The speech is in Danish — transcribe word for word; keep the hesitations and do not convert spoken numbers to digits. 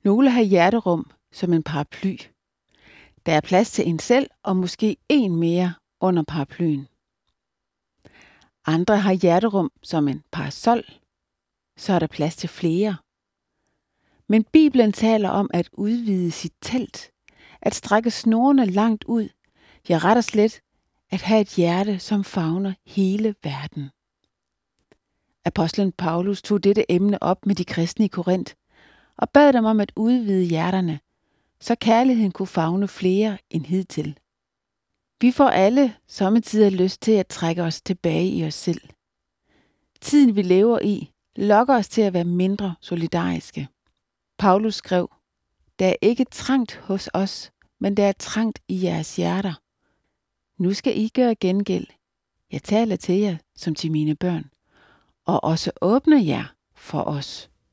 Nogle har hjerterum som en paraply. Der er plads til en selv og måske en mere under paraplyen. Andre har hjerterum som en parasol. Så er der plads til flere. Men Bibelen taler om at udvide sit telt, at strække snorene langt ud, ja ret og slet at have et hjerte, som favner hele verden. Apostlen Paulus tog dette emne op med de kristne i Korint og bad dem om at udvide hjerterne, så kærligheden kunne favne flere end hidtil. Vi får alle sommetider lyst til at trække os tilbage i os selv. Tiden vi lever i lokker os til at være mindre solidariske. Paulus skrev, der er ikke trangt hos os, men der er trangt i jeres hjerter. Nu skal I gøre gengæld. Jeg taler til jer som til mine børn, og også åbne jer for os.